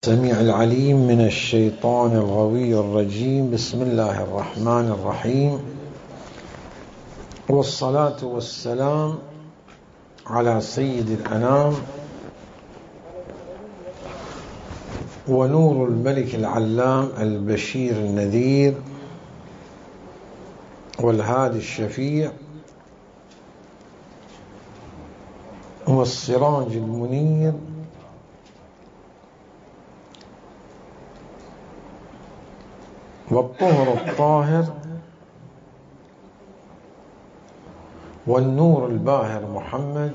السميع العليم من الشيطان الغوي الرجيم. بسم الله الرحمن الرحيم، والصلاة والسلام على سيد الأنام ونور الملك العلام البشير النذير والهادي الشفيع والسراج المنير والطهر الطاهر والنور الباهر محمد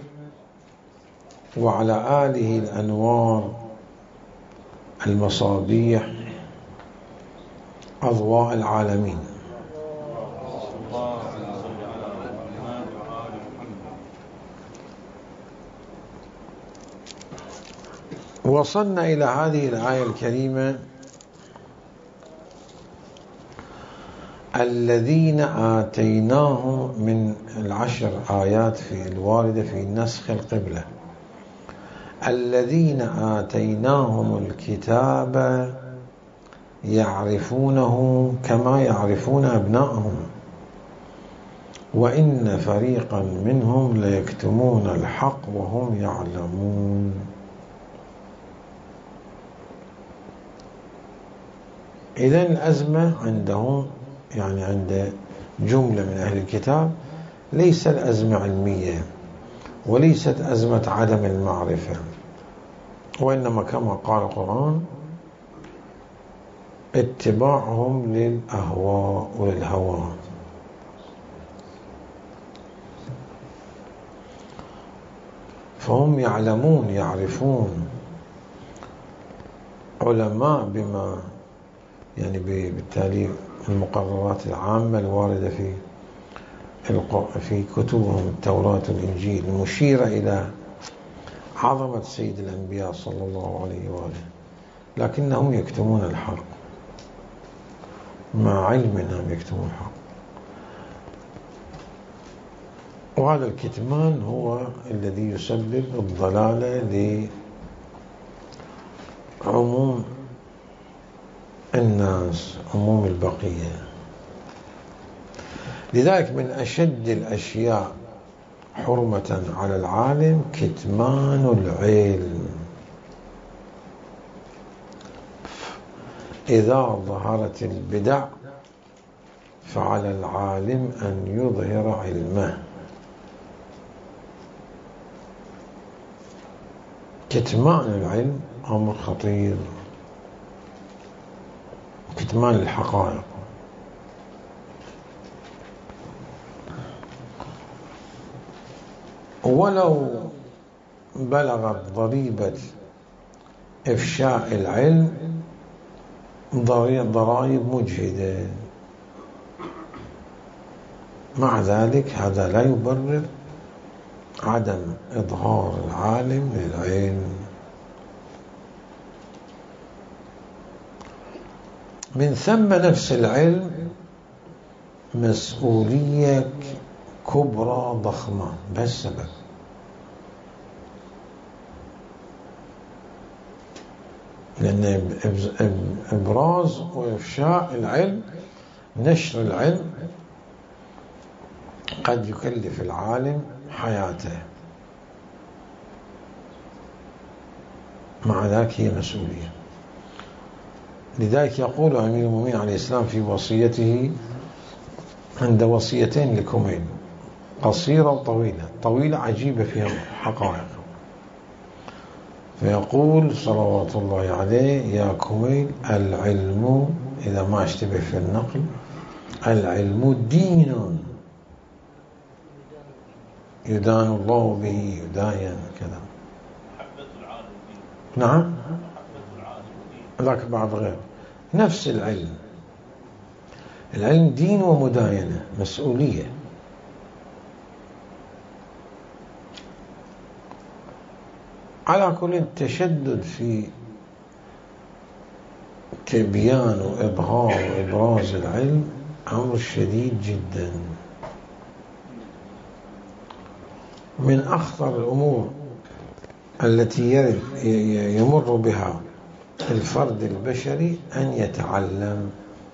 وعلى آله الأنوار المصابيح أضواء العالمين. وصلنا إلى هذه الآية الكريمة: الذين آتيناهم، من العشر آيات في الواردة في نسخ القبلة. الذين آتيناهم الكتاب يعرفونه كما يعرفون أبناءهم وإن فريقا منهم ليكتمون الحق وهم يعلمون. إذن الأزمة عندهم، يعني عند جملة من أهل الكتاب، ليس الأزمة علمية وليست أزمة عدم المعرفة، وإنما كما قال القرآن اتباعهم للأهواء وللهوى. فهم يعلمون، يعرفون، علماء بما يعني بالتالي المقررات العامة الواردة في كتبهم التوراة والإنجيل المشيرة إلى عظمة سيد الأنبياء صلى الله عليه وآله، لكنهم يكتمون الحق مع علم أنهم يكتمون الحق. وهذا الكتمان هو الذي يسبب الضلالة لعموم الناس، عموم البقية. لذلك من أشد الأشياء حرمة على العالم كتمان العلم. إذا ظهرت البدع فعلى العالم أن يظهر علمه. كتمان العلم أمر خطير، كتمان الحقائق. ولو بلغت ضريبة إفشاء العلم ضرائب مجهدة، مع ذلك هذا لا يبرر عدم إظهار العالم للعلم. من ثم نفس العلم مسؤولية كبرى ضخمة بهالسبب، لأن إبراز وإفشاء العلم، نشر العلم، قد يكلف العالم حياته، مع ذلك هي مسؤولية. لذلك يقول أمير المؤمنين عليه السلام في وصيته، عند وصيتين لكميل، قصيرة وطويلة، طويلة عجيبة فيها حقائق، فيقول صلوات الله عليه: يا كميل، العلم، إذا ما اشتبه في النقل، العلم دين يدان الله به، يداين كذا. نعم، ذاك بعض غير. نفس العلم، العلم دين ومداينة، مسؤولية. على كل التشدد في تبيان وإظهار وإبراز العلم أمر شديد جدا. من أخطر الأمور التي يمر بها الفرد البشري أن يتعلم.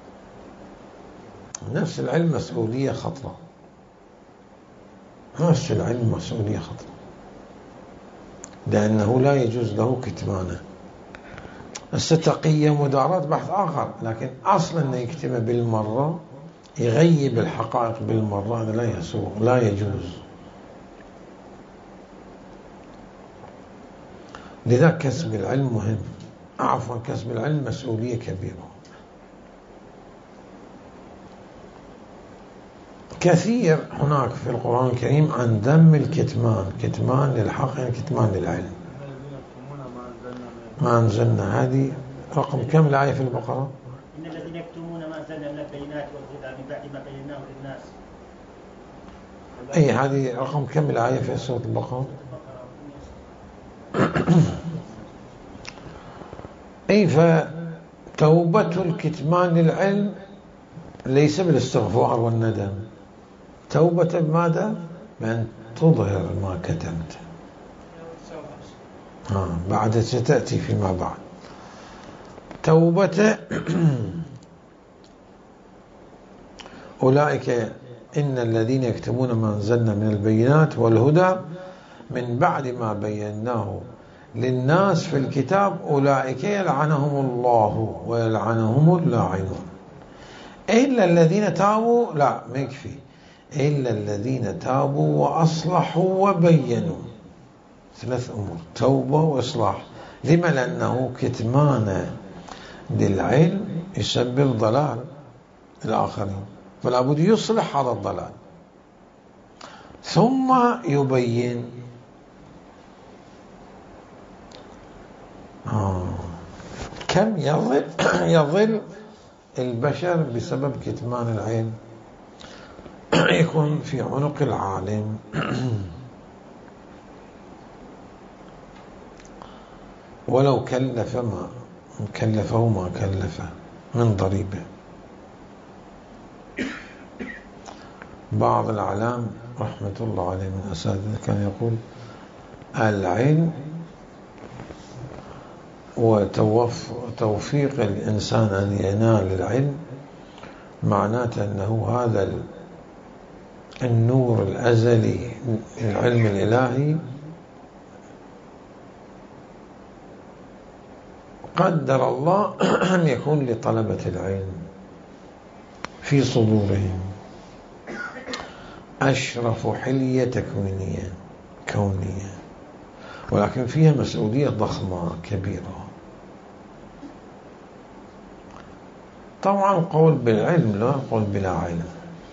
نفس العلم مسؤولية خطرة، نفس العلم مسؤولية خطرة، لأنه لا يجوز له كتمانه. الستقية مداراة بحث آخر، لكن أصلا أنه يكتمه بالمرة، يغيب الحقائق بالمرة، هذا لا يسوغ، لا يجوز. لذا كسب العلم مهم، عفوا كسب العلم مسؤولية كبيرة. كثير هناك في القرآن الكريم عن ذم الكتمان، كتمان للحق يعني كتمان للعلم. ما أنزلنا، هذه رقم كم الآية في البقرة؟ إن الذين يكتمون ما أنزلنا من البينات والهدى من بعد ما بيناه للناس. أي هذه رقم كم الآية في سورة البقرة؟ أي فتوبة الكتمان للعلم ليس بالاستغفار والندم، توبة بماذا؟ بأن تظهر ما كتمت. بعد ستأتي فيما بعد توبة. أولئك إن الذين يكتمون ما أنزلنا من البينات والهدى من بعد ما بيناه للناس في الكتاب أولئك يلعنهم الله ويلعنهم اللاعنون إلا الذين تابوا. لا، ما يكفي، إلا الذين تابوا وأصلحوا وبينوا. 3 أمور: توبة وإصلاح. لما؟ لأنه كتمان للعلم يسبب ضلال الآخرين، فلا بد يصلح هذا الضلال ثم يبين. كم يضل البشر بسبب كتمان العلم، يكون في عنق العالم. ولو كلفه ما كلفه من ضريبه. بعض الأعلام رحمة الله عليه من أساتذة كان يقول: العلم وتوفيق الإنسان أن ينال العلم معناته أنه هذا النور الأزلي العلم الإلهي قدر الله أن يكون لطلبة العلم في صدورهم أشرف حلية كونية، ولكن فيها مسؤولية ضخمة كبيرة. طبعا قول بالعلم لا قول بلا علم.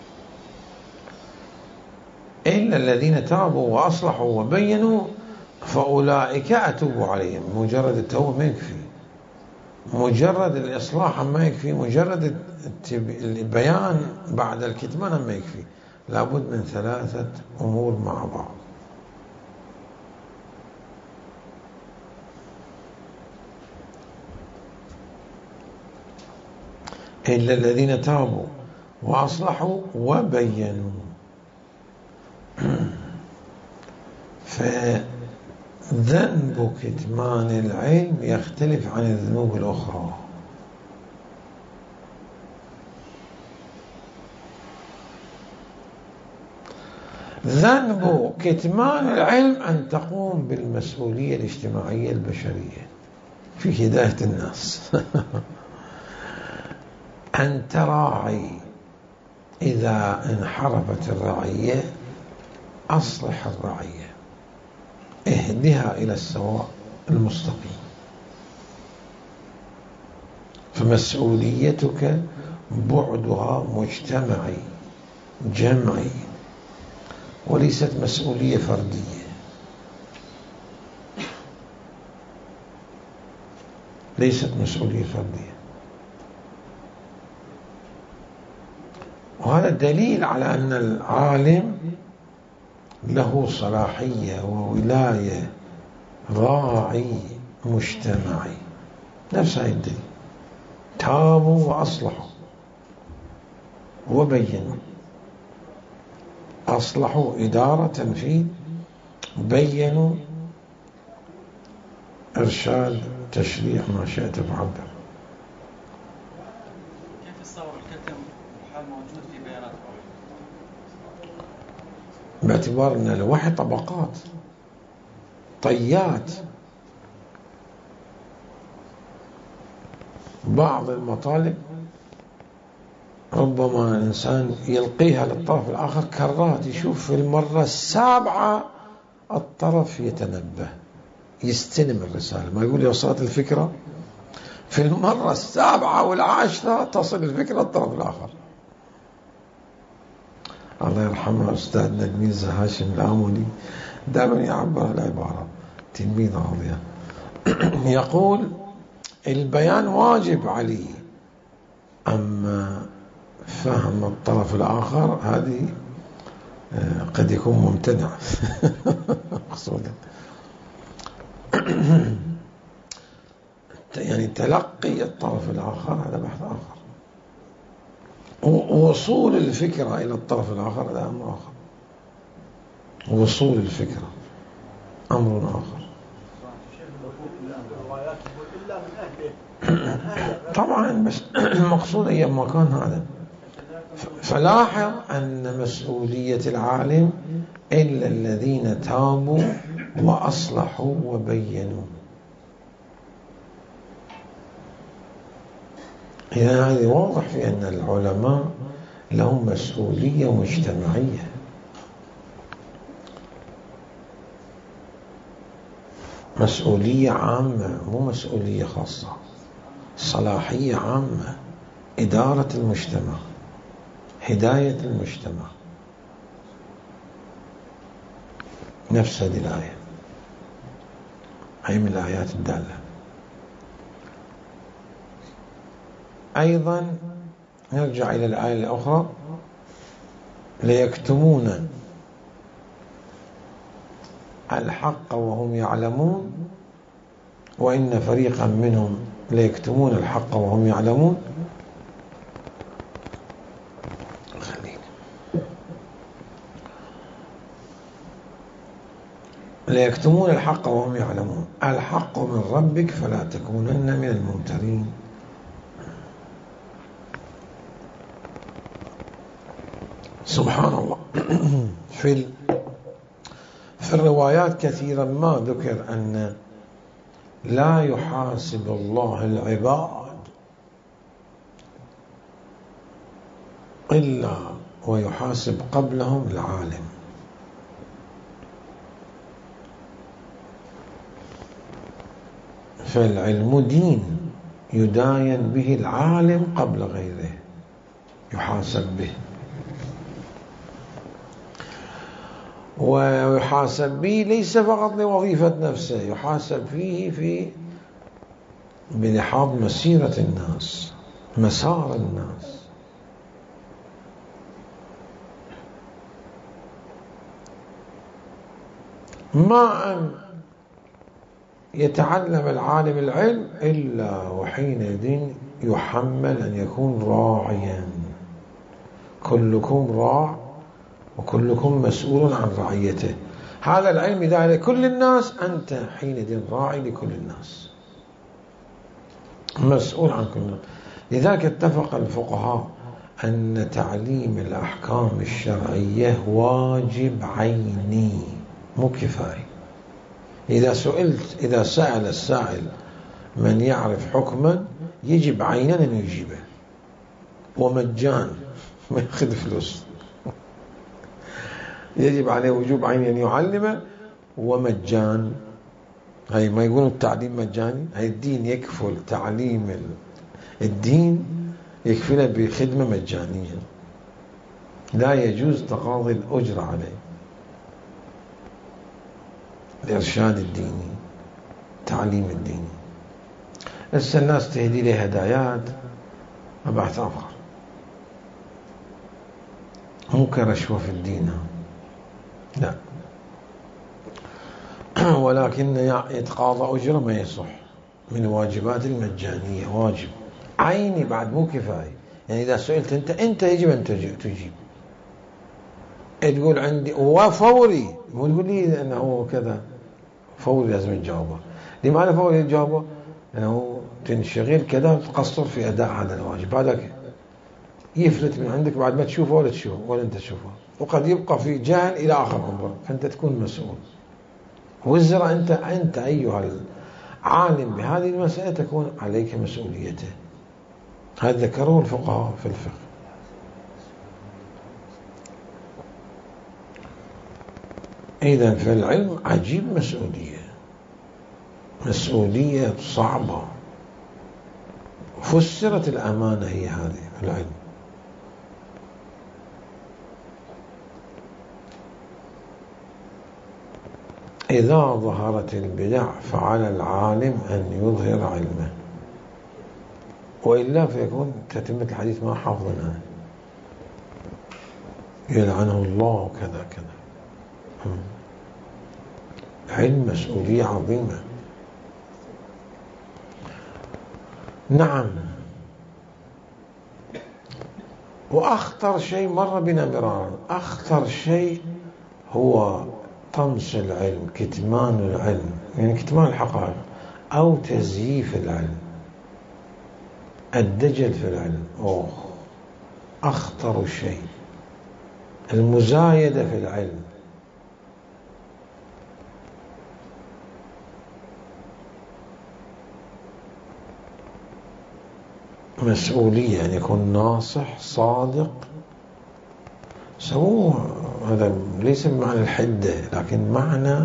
إلا الذين تابوا وأصلحوا وبينوا فأولئك أتوب عليهم. مجرد التوبة ما يكفي، مجرد الإصلاح ما يكفي، مجرد البيان بعد الكتمان ما يكفي، لابد من 3 أمور مع بعض. إلا الذين تابوا وأصلحوا وبينوا. فذنب كتمان العلم يختلف عن الذنوب الأخرى. ذنب كتمان العلم أن تقوم بالمسؤولية الاجتماعية البشرية في هداية الناس. أن تراعي إذا انحرفت الرعية أصلح الرعية، اهدها إلى السواء المستقيم. فمسؤوليتك بعدها مجتمعي جمعي، وليست مسؤولية فردية. ليست مسؤولية فردية. وهذا دليل على أن العالم له صلاحية وولاية، راعي مجتمعي. نفس هذا الدليل: تابوا وأصلحوا وبينوا. أصلحوا إدارة تنفيذ، بينوا إرشاد تشريع ما شئت فعبر. كيف يتصور الكتم والحال موجود في بيانات الوحي؟ باعتبار أن الوحي طبقات طيات، بعض المطالب ربما الإنسان يلقيها للطرف الآخر كرات، يشوف في المرة السابعة الطرف يتنبه يستلم الرسالة، ما يقول وصلت الفكرة في المرة السابعة والعاشرة تصل الفكرة للطرف الآخر. الله يرحمه أستاذنا الميرزا هاشم الآمولي دائما يعبر العبارة، تلميذ راضية، يقول البيان واجب عليه، أما فهم الطرف الآخر هذه قد يكون ممتنع مقصودا. يعني تلقي الطرف الآخر هذا بحث آخر، ووصول الفكرة إلى الطرف الآخر هذا أمر آخر، وصول الفكرة أمر آخر. طبعا بس المقصود أيام ما كان هذا. فلاحظ أن مسؤولية العالم إلا الذين تابوا وأصلحوا وبينوا. يعني هذا واضح في أن العلماء لهم مسؤولية مجتمعية، مسؤولية عامة مو مسؤولية خاصة، صلاحية عامة، إدارة المجتمع، هداية المجتمع. نفس هذه الآية هي من الآيات الدالة. أيضا نرجع إلى الآية الأخرى، ليكتمون الحق وهم يعلمون وإن فريقا منهم ليكتمون الحق وهم يعلمون. ليكتمون الحق وهم يعلمون، الحق من ربك فلا تكونن من الممترين. سبحان الله. في الروايات كثيرا ما ذكر أن لا يحاسب الله العباد إلا ويحاسب قبلهم العالم. فالعلم دين يداين به العالم قبل غيره، يحاسب به، ويحاسب به ليس فقط لوظيفة نفسه، يحاسب فيه في بلحاظ مسيرة الناس، مسار الناس. ما أن يتعلم العالم العلم إلا وحينئذ يحمل أن يكون راعيا. كلكم راع وكلكم مسؤول عن رعيته. هذا العلم إذا لكل الناس، أنت حينئذ راعي لكل الناس، مسؤول عن كل الناس. لذلك اتفق الفقهاء أن تعليم الأحكام الشرعية واجب عيني مو كفاية. إذا سأل السائل من يعرف حكما يجب عينا أن يجيبه، ومجان ما يأخذ فلوس، يجب عليه وجوب عيني أن يعلمه ومجان. هاي ما يقولون التعليم مجاني، هاي الدين يكفل تعليم الدين، يكفله بخدمة مجانية، لا يجوز تقاضي الأجر عليه. الإرشاد الديني، تعليم الديني. لسه الناس تهدي له هدايات مبعث آخر، مو كرشوة في الدين، لا، ولكن يتقاضى أجرة ما يصح من واجبات المجانية، واجب عيني بعد مو كفاية. يعني إذا سئلت أنت يجب أن تجيب، تقول عندي وفوري، مو تقول لي أنه كذا، فوري لازم تجاوبه. لماذا فوري تجاوبه؟ لأنه تنشغل كذا تقصر في أداء هذا الواجب، هذا يفلت من عندك بعد ما تشوفه ولا تشوفه ولا أنت تشوفه، وقد يبقى في جهل إلى آخر عمره، فأنت تكون مسؤول. وزر أنت أيها العالم بهذه المسألة تكون عليك مسؤوليته. هذا ذكره الفقهاء في الفقه. إذن في العلم عجيب مسؤولية صعبة. فسرت الأمانة هي هذه في العلم. إذا ظهرت البدع فعلى العالم أن يظهر علمه، وإلا فيكون تتمة الحديث ما حافظنا يلعنه الله وكذا كذا. علم مسؤولية عظيمة. نعم. وأخطر شيء مر بنا مرارا، أخطر شيء هو طمس العلم، كتمان العلم، يعني كتمان الحقائق أو تزييف العلم، الدجل في العلم. أخطر شيء المزايدة في العلم. مسؤولية أن يكون ناصح صادق. سووه، هذا ليس بمعنى الحدة، لكن معنى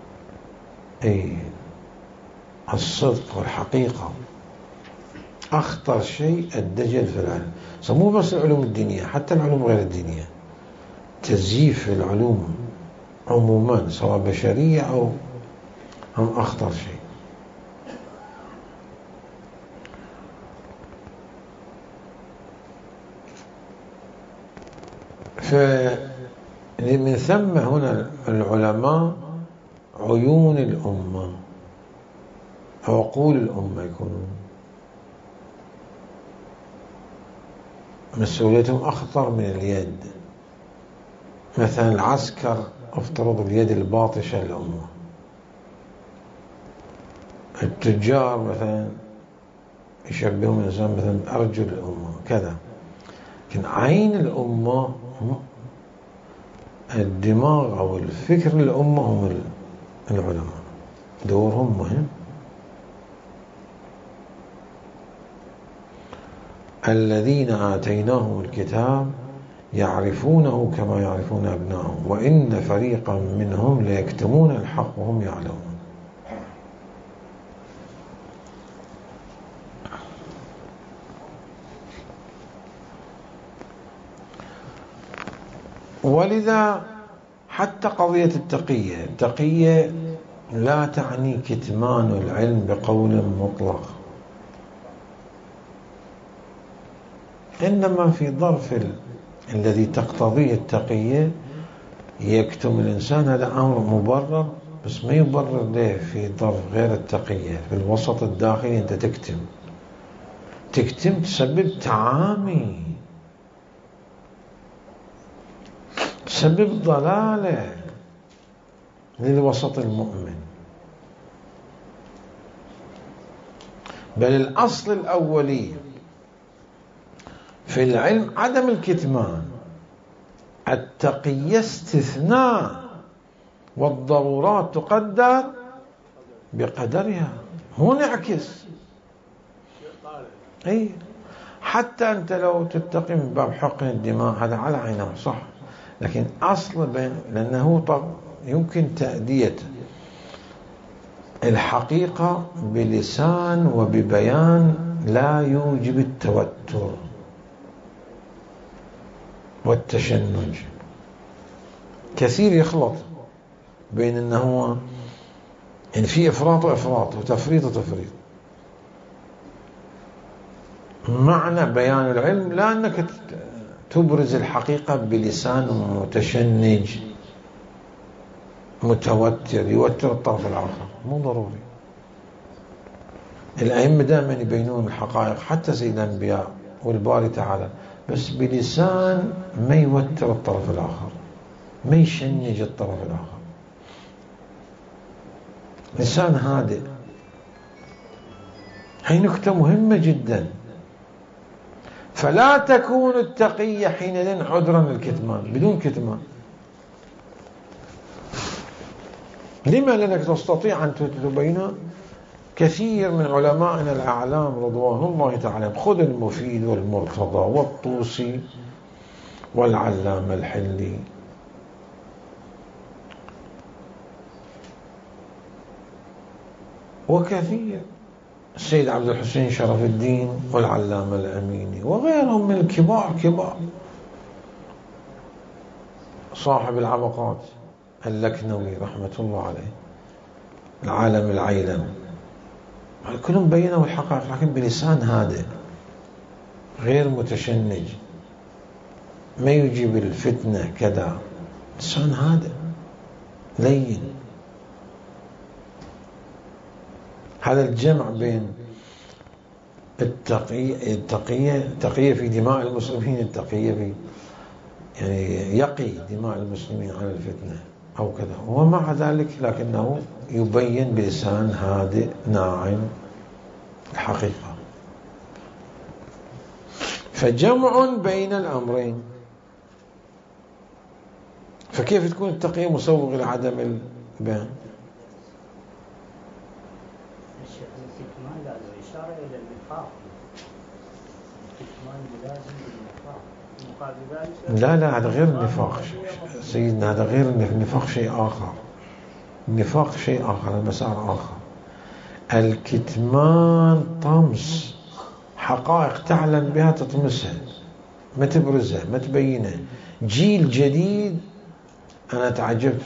الصدق والحقيقة. أخطر شيء الدجل في العلم. سموه بس العلوم الدينية، حتى العلوم غير الدينية، تزييف العلوم عموما سواء بشرية أو هم أخطر شيء. فمن ثم هنا العلماء عيون الأمة، عقول الأمة، يكونون مسؤوليتهم أخطر من اليد. مثلا العسكر افترض اليد الباطشة للأمة، التجار مثلا يشبهون الإنسان مثلا بأرجل الأمة كذا. لكن عين الأمة، الدماغ أو الفكر الأمة هم العلماء، دورهم مهم. الذين آتيناهم الكتاب يعرفونه كما يعرفون أبناءهم وإن فريقا منهم ليكتمون الحق وهم يعلمون. ولذا حتى قضية التقية لا تعني كتمان العلم بقول مطلق، إنما في ظرف الذي تقتضيه التقية يكتم الإنسان، هذا أمر مبرر، بس ما يبرر له في ظرف غير التقية. في الوسط الداخلي أنت تكتم تسبب تعامي، تسبب ضلالة للوسط المؤمن. بل الأصل الأولي في العلم عدم الكتمان، التقية استثناء، والضرورات تقدر بقدرها، مو نعكس. حتى أنت لو تتقي من باب حقن الدماء هذا على عينه صح، لكن أصل لأنه يمكن تأدية الحقيقة بلسان وببيان لا يوجب التوتر والتشنج. كثير يخلط بين أنه إن في إفراط وإفراط وتفريط وتفريط. معنى بيان العلم لا أنك تبرز الحقيقة بلسان متشنج متوتر يوتر الطرف الآخر، مو ضروري. الأئمة دائما يبينون الحقائق، حتى سيد الأنبياء والباري تعالى، بس بلسان ما يوتر الطرف الآخر، ما يشنج الطرف الآخر، لسان هادئ. هي نكتة مهمة جدا. فلا تكون التقية حينئذ عذرا للكتمان، بدون كتمان. لما؟ لأنك تستطيع أن تبين. كثير من علمائنا الأعلام رضوان الله تعالى، خذ المفيد والمرتضى والطوسي والعلامة الحلي، وكثير السيد عبد الحسين شرف الدين والعلامة الأميني وغيرهم من الكبار كبار، صاحب العبقات اللكنوي رحمة الله عليه، العالم العيلم، كلهم بينوا الحقائق لكن بلسان هادئ غير متشنج، ما يجيب الفتنة كذا، لسان هادئ لين. هذا الجمع بين التقية في دماء المسلمين، التقية في يعني يقي دماء المسلمين عن الفتنة أو كذا، ومع ذلك لكنه يبين بلسان هادئ ناعم الحقيقة. فجمع بين الأمرين. فكيف تكون التقية مسوغ لعدم البيان؟ الكتمان لا إشارة إلى النفاق، الكتمان لازم بالنفاق، مقابل ذلك لا هذا غير النفاق سيدنا، هذا غير النفاق، شيء آخر. النفاق شيء آخر، مسار آخر. الكتمان طمس حقائق تعلم بها تطمسها، ما تبرزها، ما تبينها. جيل جديد. أنا تعجبت،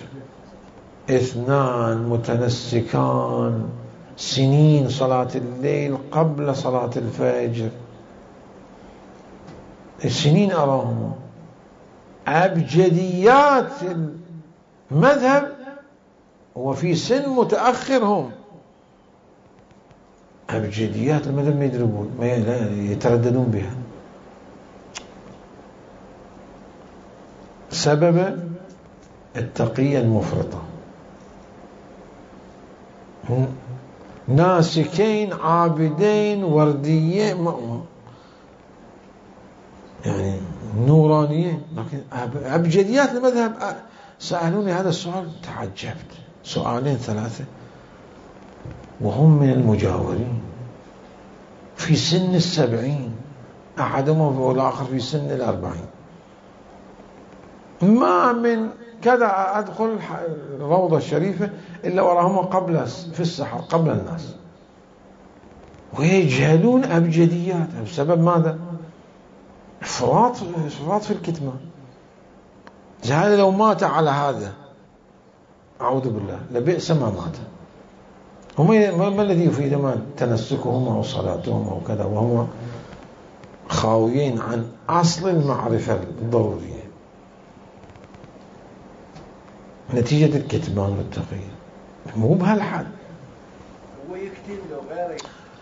2 متنسكان سنين صلاة الليل قبل صلاة الفجر، السنين أراهم أبجديات المذهب وفي سن متأخرهم، أبجديات المذهب ما يدربون، ما يترددون بها. سبب التقية المفرطة، ناسكين عابدين ورديين يعني نورانيين، لكن أبجديات المذهب. سألوني هذا السؤال تعجبت، 2 3 وهم من المجاورين في سن 70، أحدهم والآخر في سن 40. ما من كذا أدخل الروضة الشريفة إلا وراهم قبل في السحر قبل الناس، ويجهلون أبجديات. بسبب ماذا؟ إفراط في الكتمان. هذا لو مات على هذا أعوذ بالله لبئس ما مات. ما الذي يفيد ما تنسكهم أو صلاتهم أو كذا وهم خاويين عن أصل المعرفة الضرورية، نتيجة الكتمان والتقية. مو بهالحد، هو يكتم له غيره.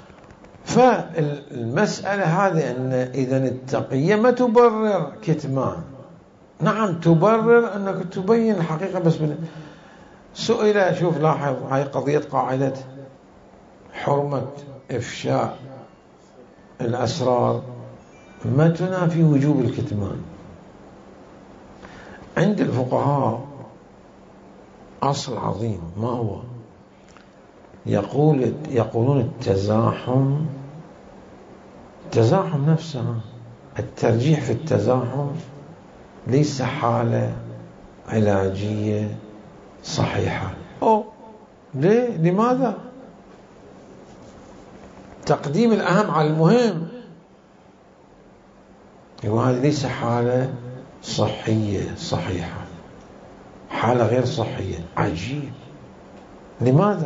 فالمسألة هذه أن إذا التقية ما تبرر كتمان، نعم تبرر أنك تبين الحقيقة. بس سئل، شوف لاحظ هاي قضية قاعدة حرمة إفشاء الأسرار ما تنافي وجوب الكتمان. عند الفقهاء أصل عظيم، ما هو؟ يقولون التزاحم نفسها، الترجيح في التزاحم ليس حالة علاجية صحيحة. ليه؟ لماذا؟ تقديم الأهم على المهم، وهذه ليس حالة صحية صحيحة، حالة غير صحية. عجيب. لماذا؟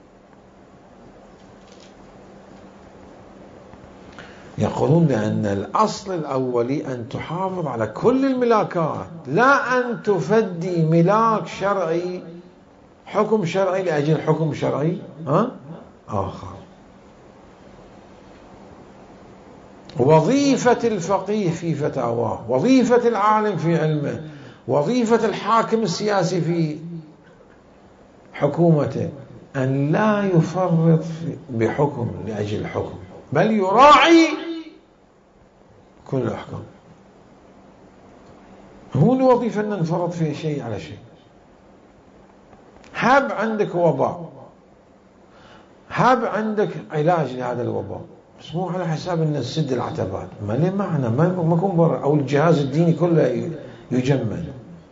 يقولون بأن الأصل الأولي أن تحافظ على كل الملاكات، لا أن تفدي ملاك شرعي، حكم شرعي لأجل حكم شرعي آخر. وظيفة الفقيه في فتاواه، وظيفة العالم في علمه، وظيفة الحاكم السياسي في حكومته أن لا يفرط بحكم لأجل الحكم، بل يراعي كل الأحكام. هو الوظيفة أن نفرط في شيء على شيء. هاب عندك وباء، هاب عندك علاج لهذا الوباء، بس مو على حساب أن نسد العتبات، ما له معنى، ما يكون برا، أو الجهاز الديني كله يجمد.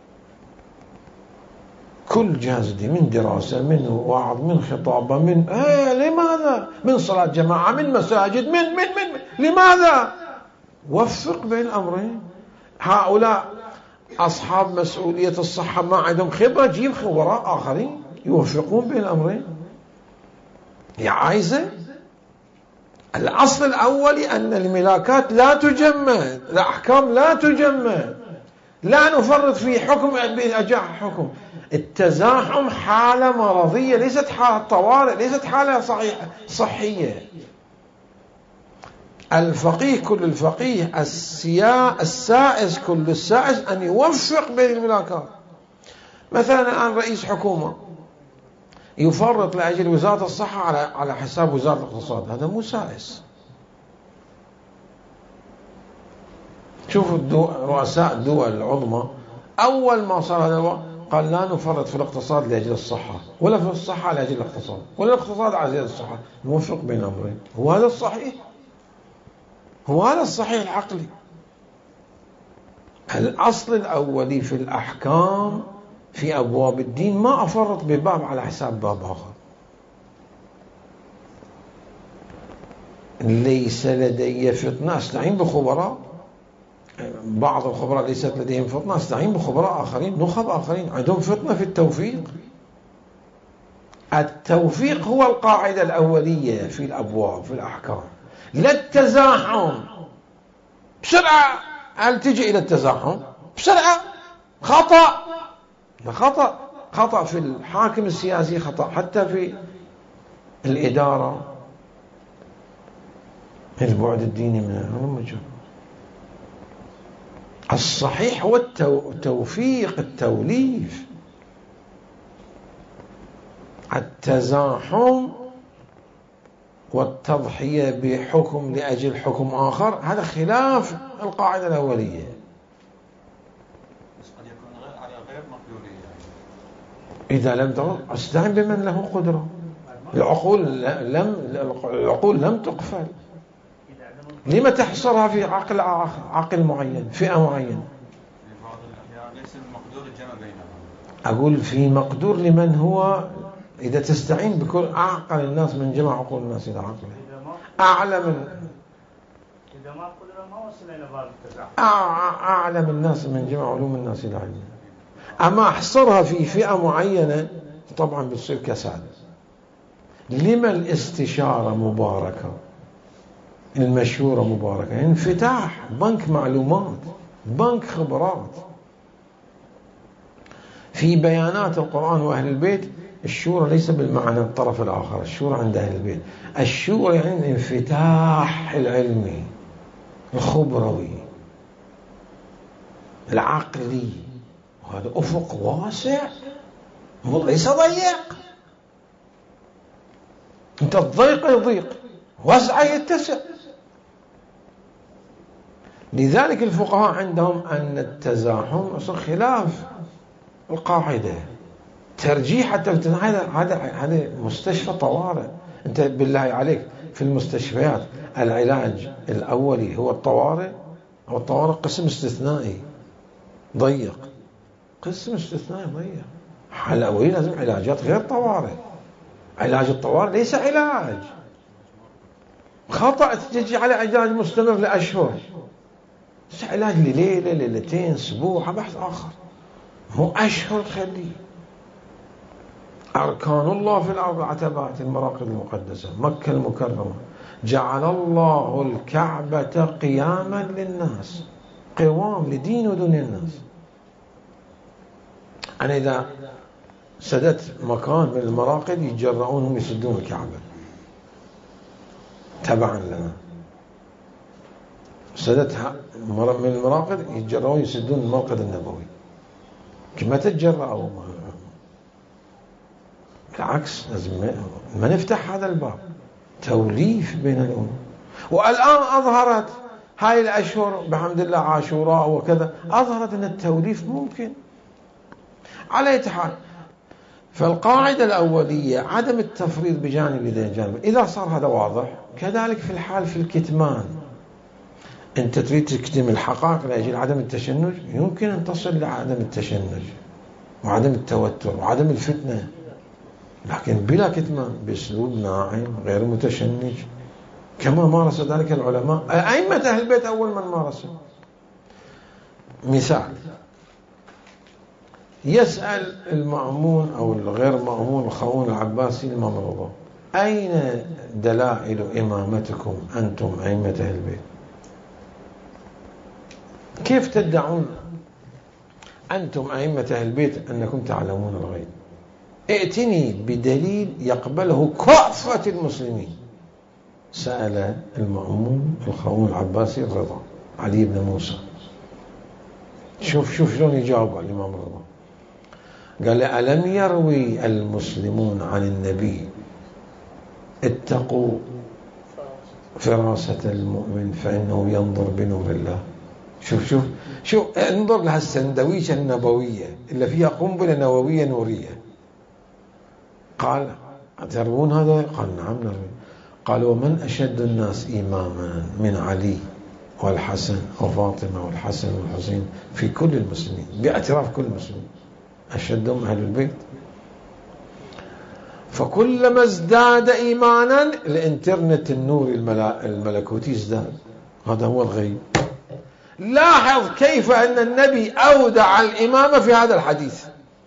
كل جهاز الديني، من دراسة، من وعظ، من خطابة، من لماذا؟ من صلاة جماعة، من مساجد، من لماذا؟ وفق بين الأمرين. هؤلاء أصحاب مسؤولية الصحة ما عندهم خبرة، جيب خبراء آخرين يوفقون بين الأمرين. يا عايزة الأصل الأولي أن الملاكات لا تجمد، الأحكام لا تجمد، لا نفرط في حكم بأجاح حكم. التزاحم حالة مرضية، ليست حالة طوارئ، ليست حالة صحية. الفقيه كل الفقيه، السائس كل السائس أن يوفق بين الملاكات. مثلا الآن رئيس حكومة يفرط لأجل وزارة الصحة على حساب وزارة الاقتصاد، هذا مو سائس. شوفوا رؤساء الدول العظمى أول ما صار هذا قال لا نفرط في الاقتصاد لأجل الصحة، ولا في الصحة لأجل الاقتصاد، ولا الاقتصاد على الصحة. نوفق بين أمرين، هو هذا الصحيح، هو هذا الصحيح العقلي. الأصل الأولي في الأحكام في أبواب الدين ما أفرط بباب على حساب باب آخر. ليس لدي فتنة أستعين بخبراء، بعض الخبراء ليست لديهم فتنة أستعين بخبراء آخرين، نخب آخرين عندهم فتنة في التوفيق. التوفيق هو القاعدة الأولية في الأبواب في الأحكام، لا التزاحم. بسرعة هل تجي إلى التزاحم بسرعة؟ خطأ، خطأ في الحاكم السياسي، خطأ حتى في الإدارة. البعد الديني من المجال. الصحيح هو التوفيق، التوليف. التزاحم والتضحية بحكم لأجل حكم آخر هذا خلاف القاعدة الأولية. قد يكون على غير مقدورية. إذا لم تقل استعن بمن له قدرة. العقول لم تقفل. لما تحصرها في عقل معين، فئة معينة؟ في بعض الأحيان ليس المقدور الجمع بينهم. أقول في مقدور لمن هو، إذا تستعين بكل أعقل الناس من جمع عقول الناس إلى عقله، أعلم إذا ما قدر ما وصل إلى باب التزاحم، أعلم الناس من جمع علوم الناس إلى علمه. أما أحصرها في فئة معينة طبعا بتصير كساد. لما الاستشارة مباركة، المشورة مباركة؟ انفتاح، بنك معلومات، بنك خبرات. في بيانات القرآن وأهل البيت الشورى ليس بالمعنى الطرف الآخر، الشورى عند أهل البيت. الشورى يعني الانفتاح العلمي الخبروي العقلي، وهذا أفق واسع ليس ضيق. أنت الضيق يضيق، وسع يتسع. لذلك الفقهاء عندهم أن التزاحم أصلا خلاف القاعدة، ترجيح. حتى هذا مستشفى طوارئ. أنت بالله عليك في المستشفيات العلاج الأولي هو الطوارئ، أو الطوارئ قسم استثنائي ضيق، قسم استثنائي ضيق. الأولي لازم علاجات غير طوارئ. علاج الطوارئ ليس علاج. خطأ تجي على علاج مستمر لأشهر، علاج لليلة ليلتين أسبوع بحث آخر، مو أشهر تخليه. أركان الله في الأرض عتبات المراقد المقدسة، مكة المكرمة، جعل الله الكعبة قياما للناس، قوام لدين ودنيا الناس. أنا إذا سدت مكان من المراقد يتجرؤونهم يسدون الكعبة تبعا لنا. سدتها من المراقد يتجرؤون يسدون المرقد النبوي. كما تتجرأوا بالعكس لازم ما نفتح هذا الباب، توليف بين الأمم. والآن أظهرت هاي الأشهر بحمد الله عاشوراء وكذا، أظهرت أن التوليف ممكن. على أي حال، فالقاعدة الأولية عدم التفريط بجانب ذي الجانب. إذا صار هذا واضح، كذلك في الحال في الكتمان، أنت تريد تكتم الحقائق لأجل عدم التشنج، يمكن أن تصل لعدم التشنج وعدم التوتر وعدم الفتنة، لكن بلا كتمان، بأسلوب ناعم غير متشنج، كما مارس ذلك العلماء أئمة أهل البيت أول من مارسوا. مثال، يسأل المأمون أو الغير مأمون الخون العباسي الإمام الرضا: أين دلائل إمامتكم أنتم أئمة أهل البيت؟ كيف تدعون أنتم أئمة أهل البيت أنكم تعلمون الغيب؟ ائتني بدليل يقبله كافة المسلمين. سأل المأمون الخون العباسي الرضا علي بن موسى. شوف شلون يجاوب الإمام الرضا. قال: ألم يروي المسلمون عن النبي اتقوا فراسة المؤمن فإنه ينظر بنور الله؟ شوف انظر لها السندويشة النبوية اللي فيها قنبلة نووية نورية. قال: أتروون هذا؟ قال: نعم نروي. قال: ومن أشد الناس إماما من علي والحسن وفاطمة والحسن والحسين في كل المسلمين، باعتراف كل المسلمين أشدهم أهل البيت. فكلما ازداد إيمانا الإنترنت النوري الملكوتي ازداد. هذا هو الغيب. لاحظ كيف أن النبي أودع الإمامة في هذا الحديث: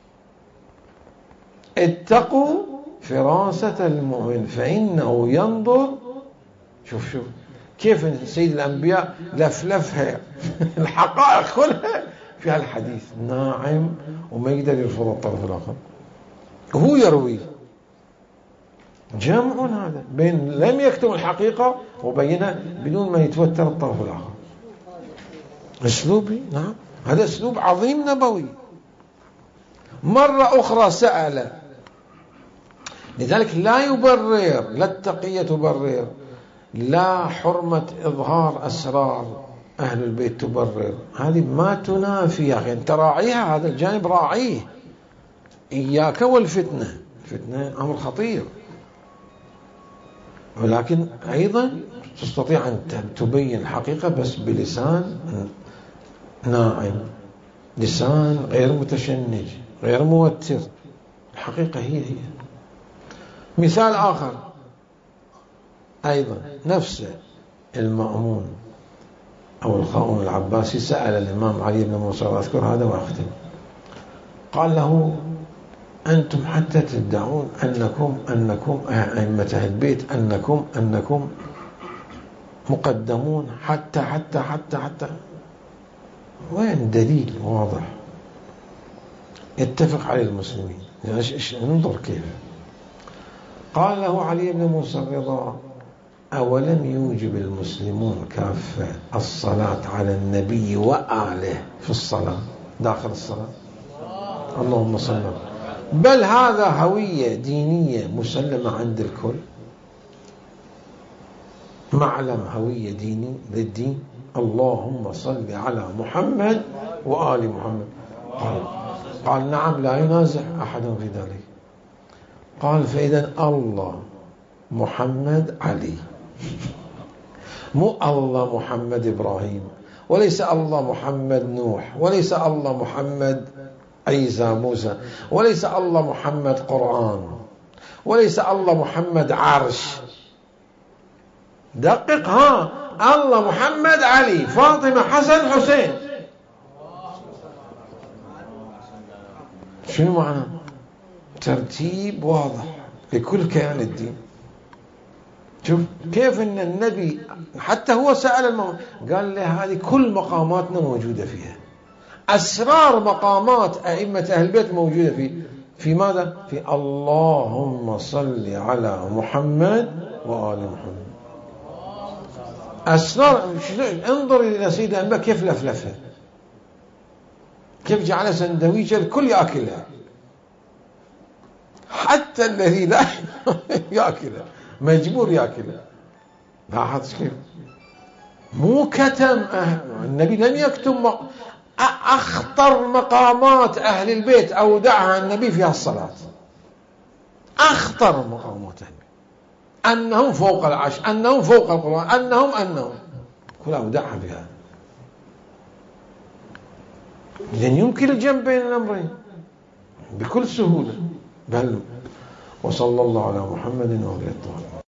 اتقوا فراسة المؤمن فإنه ينظر. شوف كيف سيد الأنبياء لفلفها الحقائق كلها في هالحديث، ناعم وما يقدر يرفض الطرف الآخر. هو يروي جمع هذا بين لم يكتم الحقيقة وبينها بدون ما يتوتر الطرف الآخر. أسلوبي، نعم، هذا أسلوب عظيم نبوي. مرة أخرى سأل، لذلك لا يبرر، لا التقية تبرر، لا حرمة إظهار أسرار أهل البيت تبرر، هذه ما تنافي يا أخي، أنت راعيها، هذا الجانب راعيه. إياك والفتنة، الفتنة أمر خطير، ولكن أيضا تستطيع أن تبين الحقيقة بس بلسان ناعم، لسان غير متشنج غير موتر. الحقيقة هي مثال آخر أيضا، نفس المأمون أو الخون العباسي سأل الإمام علي بن موسى، وأذكر هذا وأختم. قال له: أنتم حتى تدعون أنكم أئمة أهل البيت أنكم مقدمون حتى وين دليل واضح يتفق عليه المسلمين؟ انظر كيف. قال له علي بن موسى الرضا: أولم يوجب المسلمون كافة الصلاة على النبي وآله في الصلاة داخل الصلاة؟ اللهم صل على، بل هذا هوية دينية مسلمة عند الكل، معلم هوية ديني للدين. اللهم صل على محمد وآل محمد. قال: نعم، لا ينازع أحد في ذلك. قال: فإذا الله محمد علي، مو الله محمد إبراهيم، وليس الله محمد نوح، وليس الله محمد عيسى موسى، وليس الله محمد قرآن، وليس الله محمد عرش. دقق، الله محمد علي فاطمة حسن حسين. شنو معنى؟ ترتيب واضح لكل كيان الدين. شوف كيف ان النبي حتى هو سأل قال له: هذه كل مقاماتنا موجودة فيها، أسرار مقامات أئمة أهل البيت موجودة في ماذا؟ في اللهم صل على محمد وآل محمد. أسرار. انظر إلى سيد الأنبياء كيف لفلفها، كيف جعل سندويشة الكل يأكلها، حتى حتى الذي لا يأكله مجبور يأكله. لاحظ كيف مو كتم النبي لم يكتم أخطر مقامات أهل البيت أودعها النبي في الصلاة. أخطر مقامات أهل البيت أنهم فوق العرش، أنهم فوق القرآن، أنهم كلها أودعها بها. إذن يمكن الجمع بين الأمرين بكل سهولة. بل وصلى الله على محمد وعلى آله.